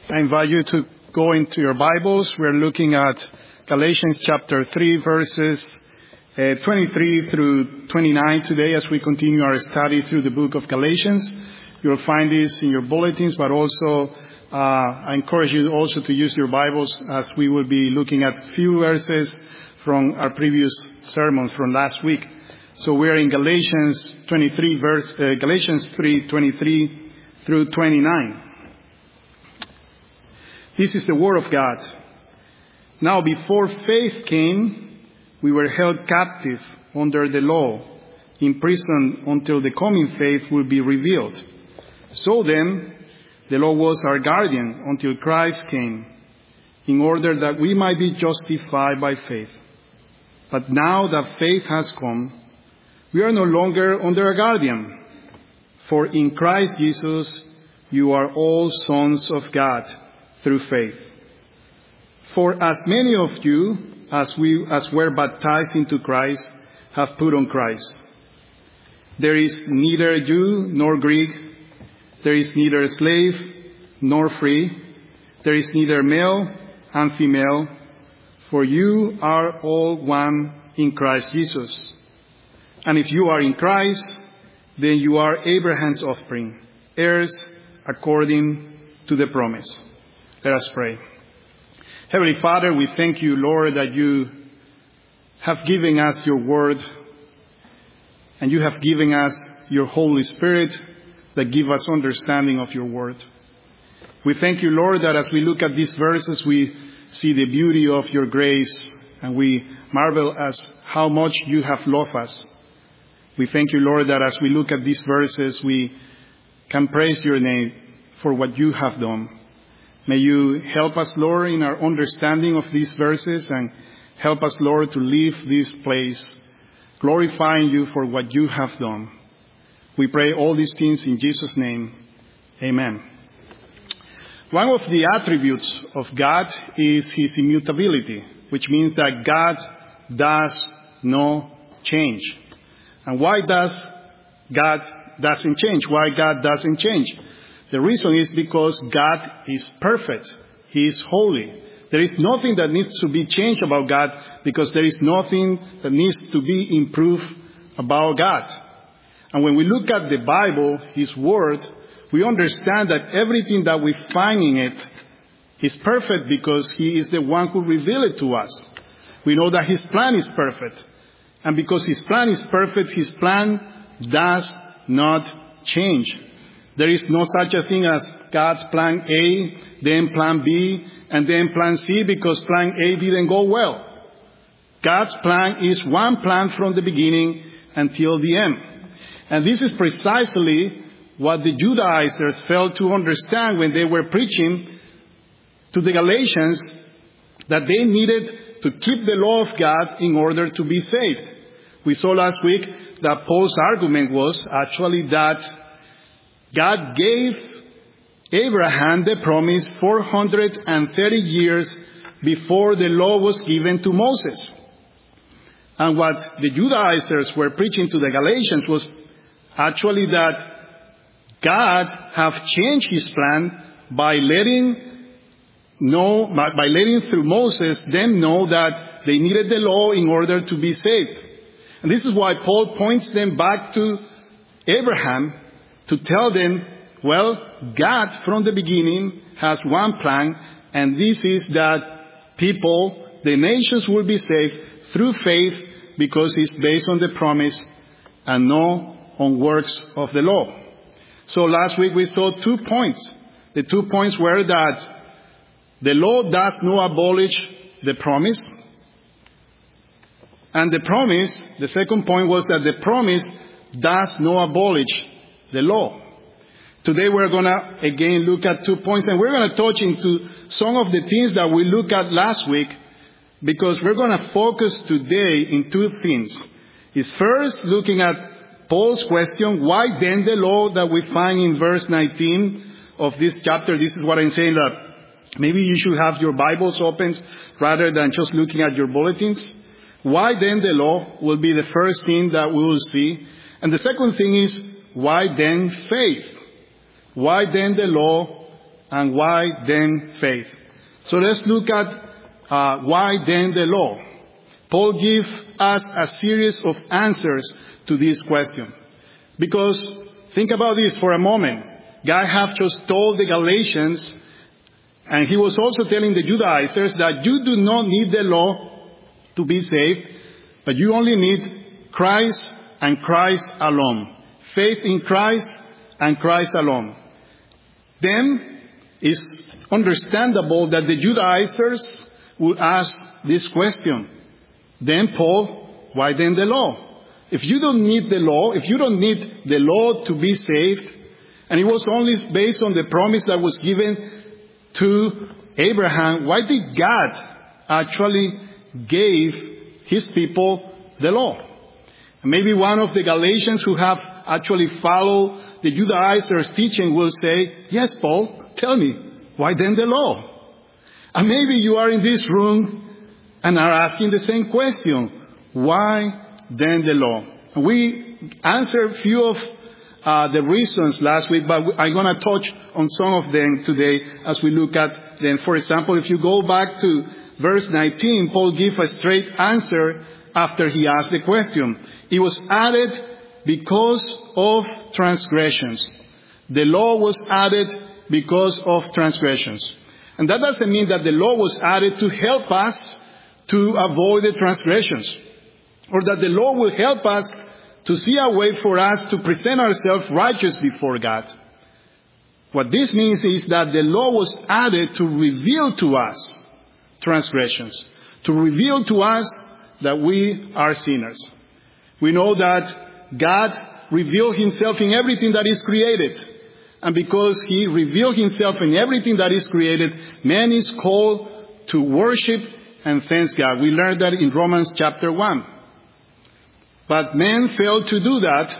I invite you to go into your Bibles. We're looking at Galatians chapter 3, verses 23 through 29 today as we continue our study through the book of Galatians. You'll find this in your bulletins, but also I encourage you also to use your Bibles as we will be looking at a few verses from our previous sermon from last week. So we're in Galatians 3:23 through 29. This is the Word of God. Now, before faith came, we were held captive under the law, imprisoned until the coming faith will be revealed. So then, the law was our guardian until Christ came, in order that we might be justified by faith. But now that faith has come, we are no longer under a guardian. For in Christ Jesus, you are all sons of God through faith. For as many of you as were baptized into Christ have put on Christ. There is neither Jew nor Greek. There is neither slave nor free. There is neither male and female. For you are all one in Christ Jesus. And if you are in Christ, then you are Abraham's offspring, heirs according to the promise. Let us pray. Heavenly Father, we thank you, Lord, that you have given us your word and you have given us your Holy Spirit that give us understanding of your word. We thank you, Lord, that as we look at these verses, we see the beauty of your grace and we marvel at how much you have loved us. We thank you, Lord, that as we look at these verses, we can praise your name for what you have done. May you help us, Lord, in our understanding of these verses and help us, Lord, to leave this place glorifying you for what you have done. We pray all these things in Jesus' name. Amen. One of the attributes of God is his immutability, which means that God does not change. And why does God doesn't change? Why God doesn't change? The reason is because God is perfect. He is holy. There is nothing that needs to be changed about God because there is nothing that needs to be improved about God. And when we look at the Bible, His Word, we understand that everything that we find in it is perfect because He is the one who revealed it to us. We know that His plan is perfect. And because His plan is perfect, His plan does not change. There is no such a thing as God's plan A, then plan B, and then plan C because plan A didn't go well. God's plan is one plan from the beginning until the end. And this is precisely what the Judaizers failed to understand when they were preaching to the Galatians that they needed to keep the law of God in order to be saved. We saw last week that Paul's argument was actually that God gave Abraham the promise 430 years before the law was given to Moses. And what the Judaizers were preaching to the Galatians was actually that God have changed his plan by letting through Moses them know that they needed the law in order to be saved. And this is why Paul points them back to Abraham to tell them, well, God from the beginning has one plan, and this is that people, the nations will be saved through faith because it's based on the promise and not on works of the law. So last week we saw 2 points. The 2 points were that the law does not abolish the promise. And the second point was that the promise does not abolish the law. Today we're going to again look at 2 points, and we're going to touch into some of the things that we looked at last week because we're going to focus today in 2 things. Is first looking at Paul's question, why then the law that we find in verse 19 of this chapter? This is what I'm saying, that maybe you should have your Bibles open rather than just looking at your bulletins. Why then the law will be the first thing that we will see. And the second thing is, why then faith? Why then the law and why then faith? So let's look at why then the law. Paul gives us a series of answers to this question. Because think about this for a moment. God have just told the Galatians, and he was also telling the Judaizers, that you do not need the law to be saved, but you only need Christ and Christ alone. Faith in Christ and Christ alone. Then it's understandable that the Judaizers would ask this question. Then Paul, why then the law? If you don't need the law, if you don't need the law to be saved, and it was only based on the promise that was given to Abraham, why did God actually give his people the law? And maybe one of the Galatians who have actually followed the Judaizers' teaching will say, yes, Paul, tell me, why then the law? And maybe you are in this room and are asking the same question. Why then the law? And we answered a few of the reasons last week, but I'm going to touch on some of them today as we look at them. For example, if you go back to verse 19, Paul gives a straight answer after he asked the question. It was added because of transgressions. The law was added because of transgressions. And that doesn't mean that the law was added to help us to avoid the transgressions, or that the law will help us to see a way for us to present ourselves righteous before God. What this means is that the law was added to reveal to us transgressions, to reveal to us that we are sinners. We know that God revealed himself in everything that is created. And because he revealed himself in everything that is created, man is called to worship and thank God. We learned that in Romans chapter 1. But man failed to do that,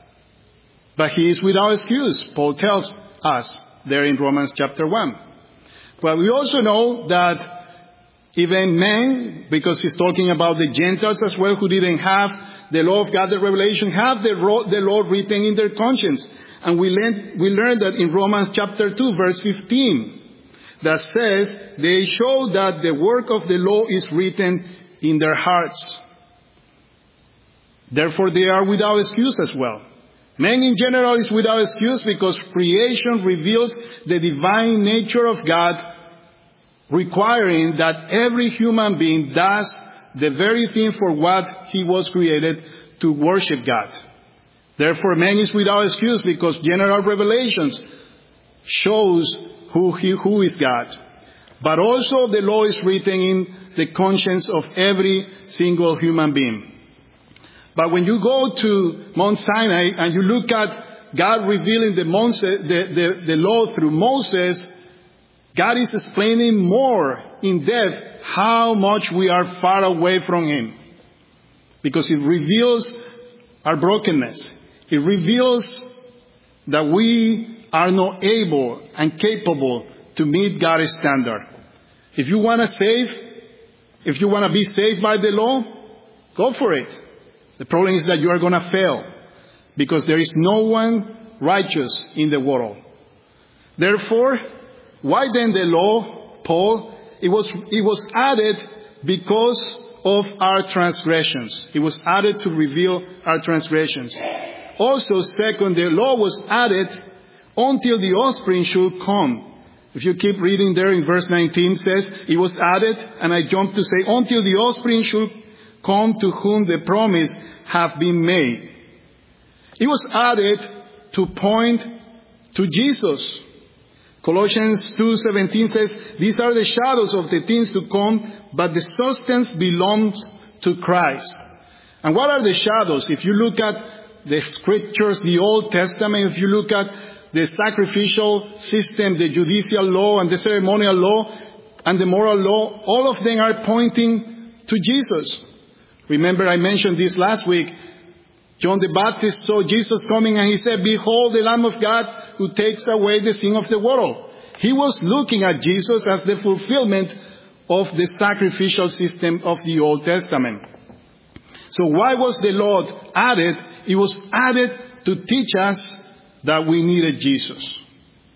but he is without excuse, Paul tells us there in Romans chapter 1. But we also know that even men, because he's talking about the Gentiles as well, who didn't have the law of God, the revelation, have the law written in their conscience. And we learned that in Romans chapter 2, verse 15, that says, they show that the work of the law is written in their hearts. Therefore, they are without excuse as well. Man in general is without excuse because creation reveals the divine nature of God, requiring that every human being does the very thing for what he was created to worship God. Therefore, man is without excuse because general revelations shows who is God. But also the law is written in the conscience of every single human being. But when you go to Mount Sinai and you look at God revealing the law through Moses, God is explaining more in depth how much we are far away from him. Because it reveals our brokenness. It reveals that we are not able and capable to meet God's standard. If you want to be saved by the law, go for it. The problem is that you are going to fail because there is no one righteous in the world. Therefore, why then the law, Paul? It was added because of our transgressions. It was added to reveal our transgressions. Also, second, the law was added until the offspring should come. If you keep reading there in verse 19, it says, it was added, and I jump to say, until the offspring should come to whom the promise have been made. It was added to point to Jesus. Colossians 2:17 says, these are the shadows of the things to come, but the substance belongs to Christ. And what are the shadows? If you look at the scriptures, the Old Testament, if you look at the sacrificial system, the judicial law and the ceremonial law and the moral law, all of them are pointing to Jesus. Remember, I mentioned this last week. John the Baptist saw Jesus coming and he said, behold the Lamb of God who takes away the sin of the world. He was looking at Jesus as the fulfillment of the sacrificial system of the Old Testament. So why was the law added? It was added to teach us that we needed Jesus.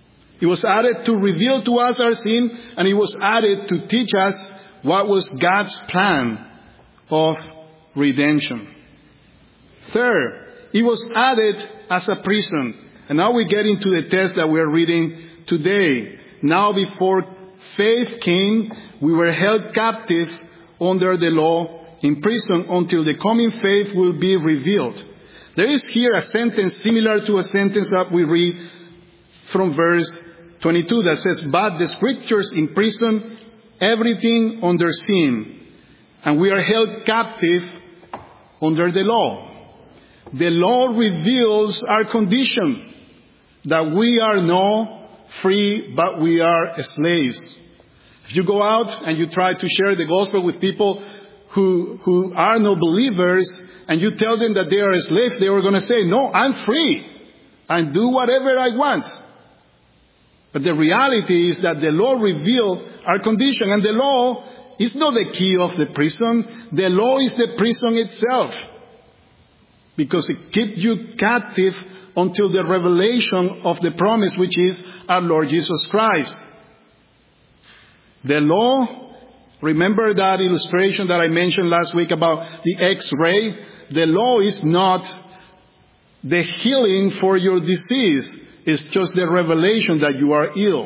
It was added to reveal to us our sin, and it was added to teach us what was God's plan of redemption. Third, it was added as a prison. And now we get into the text that we are reading today. Now before faith came, we were held captive under the law, in prison until the coming faith will be revealed. There is here a sentence similar to a sentence that we read from verse 22 that says, but the scriptures imprison everything under sin, and we are held captive under the law. The law reveals our condition, that we are not free, but we are slaves. If you go out and you try to share the gospel with people who are no believers, and you tell them that they are slaves, they are going to say, no, I'm free. I do whatever I want. But the reality is that the law revealed our condition, and the law is not the key of the prison. The law is the prison itself, because it keeps you captive until the revelation of the promise, which is our Lord Jesus Christ. The law, remember that illustration that I mentioned last week about the X-ray? The law is not the healing for your disease. It's just the revelation that you are ill.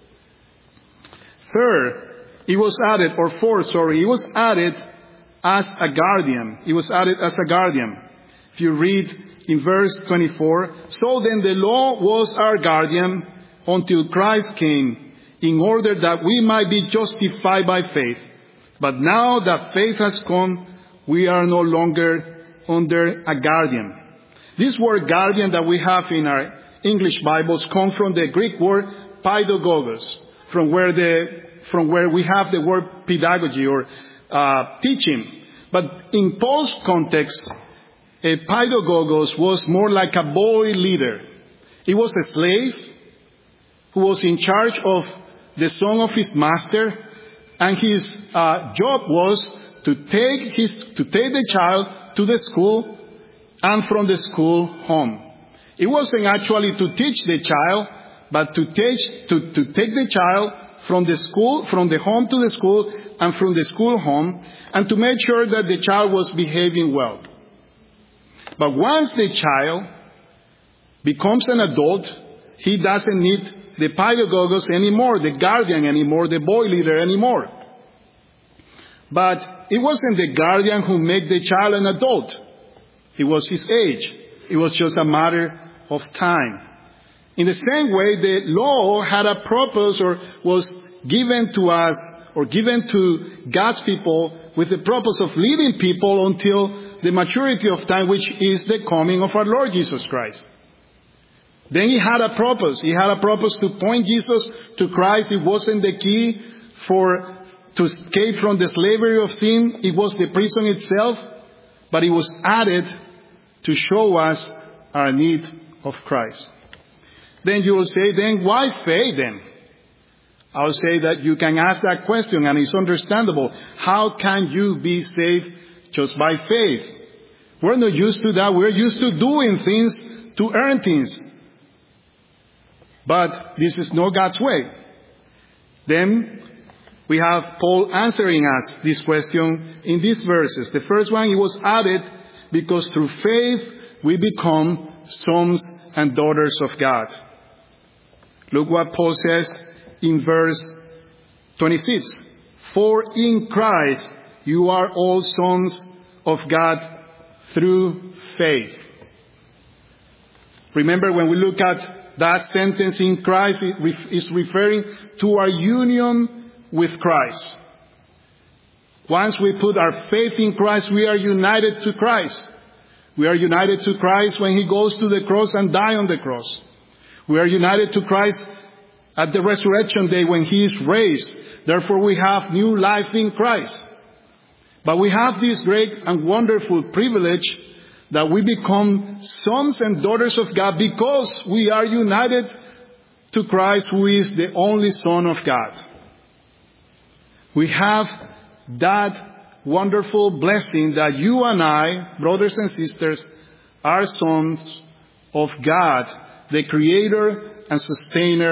It was added as a guardian. It was added as a guardian. If you read in verse 24, so then the law was our guardian until Christ came, in order that we might be justified by faith. But now that faith has come, we are no longer under a guardian. This word guardian that we have in our English Bibles come from the Greek word paidagogos, from where we have the word pedagogy or teaching. But in Paul's context, a paidagogos was more like a boy leader. He was a slave who was in charge of the son of his master, and his job was to take the child to the school and from the school home. It wasn't actually to teach the child, but to take the child from the home to the school and from the school home, and to make sure that the child was behaving well. But once the child becomes an adult, he doesn't need the paidagogos anymore, the guardian anymore, the boy leader anymore. But it wasn't the guardian who made the child an adult. It was his age. It was just a matter of time. In the same way, the law had a purpose, or was given to us, or given to God's people with the purpose of leading people until the maturity of time, which is the coming of our Lord Jesus Christ. Then he had a purpose. He had a purpose to point Jesus to Christ. It wasn't the key to escape from the slavery of sin. It was the prison itself. But it was added to show us our need of Christ. Then you will say, then why faith then? I'll say that you can ask that question, and it's understandable. How can you be saved just by faith? We're not used to that. We're used to doing things to earn things. But this is not God's way. Then we have Paul answering us this question in these verses. The first one, it was added because through faith we become sons and daughters of God. Look what Paul says in verse 26. For in Christ you are all sons of God through faith. Remember, when we look at that sentence, in Christ, is referring to our union with Christ. Once we put our faith in Christ, we are united to Christ. We are united to Christ when he goes to the cross and dies on the cross. We are united to Christ at the resurrection day when he is raised. Therefore, we have new life in Christ. But we have this great and wonderful privilege that we become sons and daughters of God because we are united to Christ, who is the only Son of God. We have that wonderful blessing that you and I, brothers and sisters, are sons of God, the Creator and Sustainer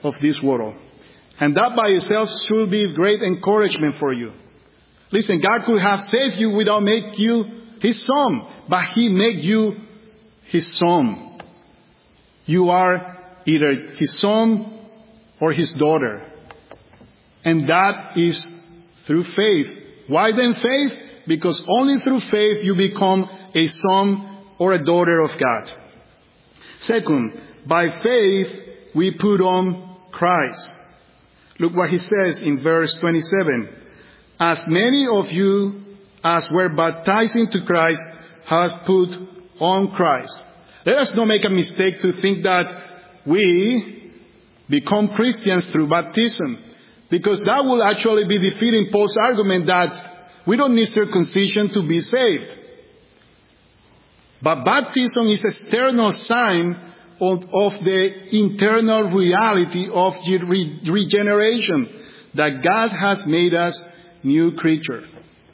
of this world. And that by itself should be great encouragement for you. Listen, God could have saved you without making you His son, but He made you His son. You are either His son or His daughter. And that is through faith. Why then faith? Because only through faith you become a son or a daughter of God. Second, by faith we put on Christ. Look what he says in verse 27. As many of you as were baptized into Christ has put on Christ. Let us not make a mistake to think that we become Christians through baptism, because that will actually be defeating Paul's argument that we don't need circumcision to be saved. But baptism is an external sign of the internal reality of regeneration, that God has made us new creatures.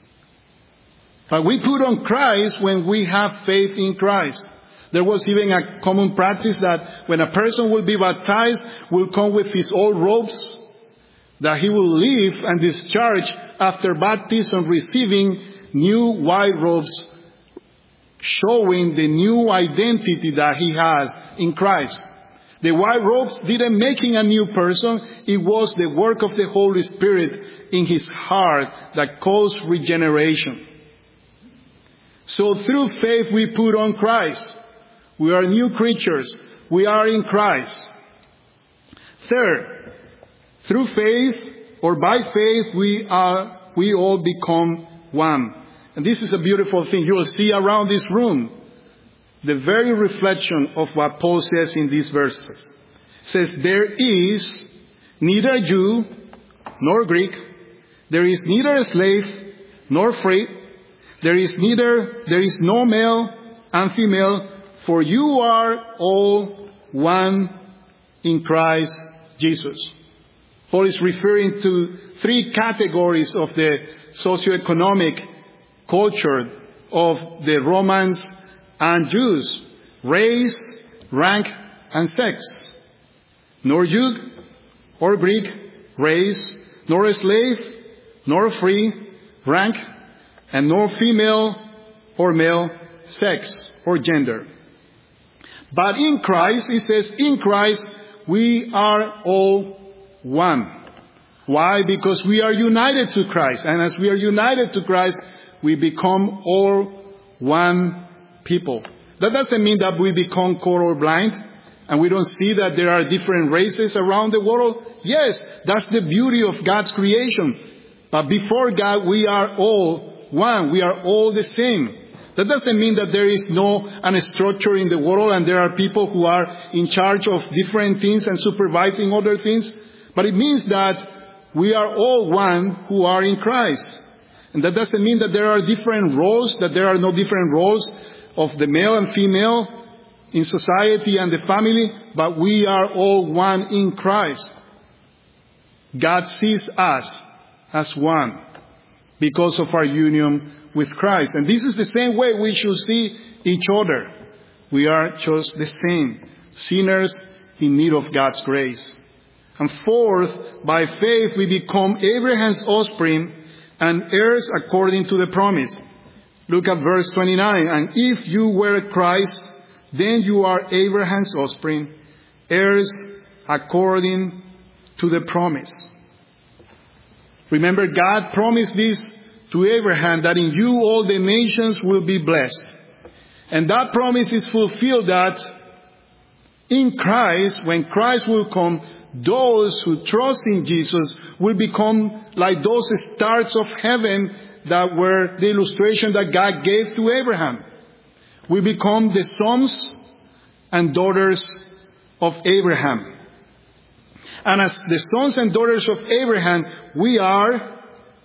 But we put on Christ when we have faith in Christ. There was even a common practice that when a person will be baptized, will come with his old robes, that he will leave and discharge after baptism, receiving new white robes, showing the new identity that he has in Christ. The white robes didn't make him a new person. It was the work of the Holy Spirit in his heart that caused regeneration. So through faith we put on Christ. We are new creatures. We are in Christ. Third, through faith or by faith we all become one. And this is a beautiful thing. You will see around this room the very reflection of what Paul says in these verses. It says, there is neither Jew nor Greek. There is neither slave nor free. There is no male and female, for you are all one in Christ Jesus. Paul is referring to three categories of the socioeconomic culture of the Romans and Jews: race, rank, and sex. Nor Jew or Greek, race, nor slave, nor free, rank, and nor female or male, sex or gender. But in Christ, it says, in Christ we are all one. Why? Because we are united to Christ. And as we are united to Christ, we become all one people. That doesn't mean that we become colorblind and we don't see that there are different races around the world. Yes, that's the beauty of God's creation. But before God, we are all one. We are all the same. That doesn't mean that there is no structure in the world and there are people who are in charge of different things and supervising other things. But it means that we are all one who are in Christ. And that doesn't mean that there are different roles, that there are no different roles of the male and female in society and the family, but we are all one in Christ. God sees us as one because of our union with Christ. And this is the same way we should see each other. We are just the same, sinners in need of God's grace. And fourth, by faith we become Abraham's offspring and heirs according to the promise. Look at verse 29. And if you were Christ, then you are Abraham's offspring, heirs according to the promise. Remember, God promised this to Abraham, that in you all the nations will be blessed. And that promise is fulfilled that in Christ, when Christ will come, those who trust in Jesus will become like those stars of heaven that were the illustration that God gave to Abraham. We become the sons and daughters of Abraham. And as the sons and daughters of Abraham, we are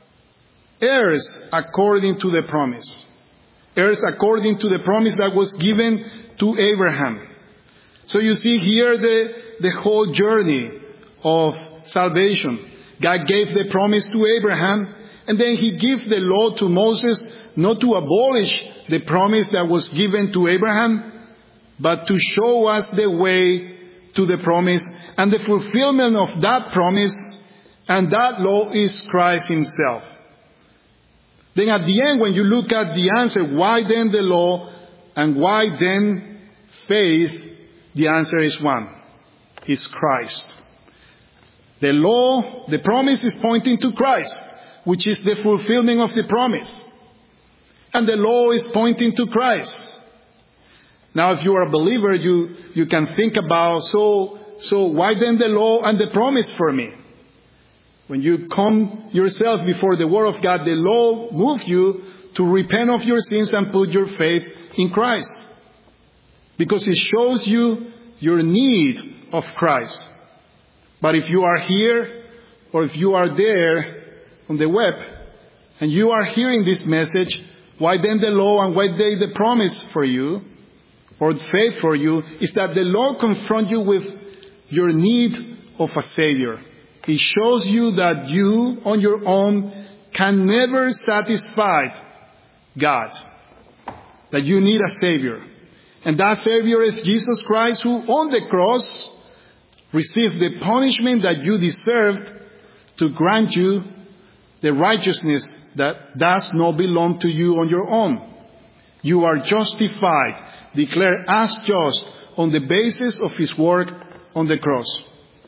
heirs according to the promise. Heirs according to the promise that was given to Abraham. So you see here the whole journey of salvation. God gave the promise to Abraham, and then He gave the law to Moses, not to abolish the promise that was given to Abraham, but to show us the way to the promise and the fulfillment of that promise, and that law is Christ himself. Then at the end, when you look at the answer, why then the law and why then faith, the answer is one. It's Christ. The law, the promise is pointing to Christ, which is the fulfillment of the promise. And the law is pointing to Christ. Now, if you are a believer, you can think about, so why then the law and the promise for me? When you come yourself before the Word of God, the law moves you to repent of your sins and put your faith in Christ. Because it shows you your need of Christ. But if you are here, or if you are there on the web, and you are hearing this message, why then the law and why then the promise for you, or faith for you, is that the law confronts you with your need of a Savior. It shows you that you, on your own, can never satisfy God. That you need a Savior. And that Savior is Jesus Christ, who on the cross received the punishment that you deserved to grant you the righteousness that does not belong to you on your own. You are justified, declared as just on the basis of His work on the cross.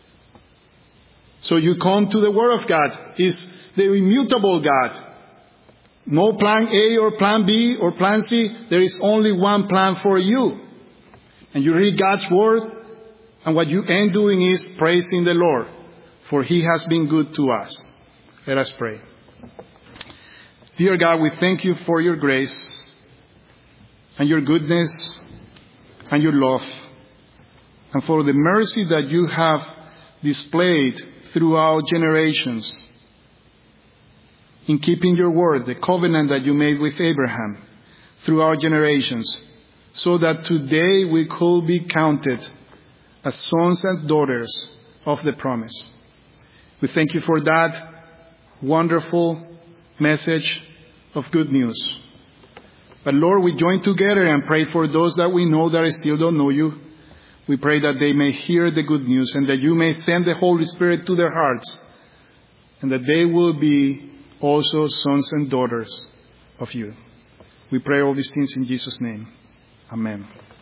So you come to the Word of God. It's the immutable God. No plan A or plan B or plan C. There is only one plan for you. And you read God's Word, and what you end doing is praising the Lord, for He has been good to us. Let us pray. Dear God, we thank you for your grace and your goodness and your love, and for the mercy that you have displayed throughout generations in keeping your word, the covenant that you made with Abraham throughout generations, so that today we could be counted as sons and daughters of the promise. We thank you for that wonderful message of good news. But Lord, we join together and pray for those that we know that still don't know you. We pray that they may hear the good news and that you may send the Holy Spirit to their hearts, and that they will be also sons and daughters of you. We pray all these things in Jesus' name. Amen.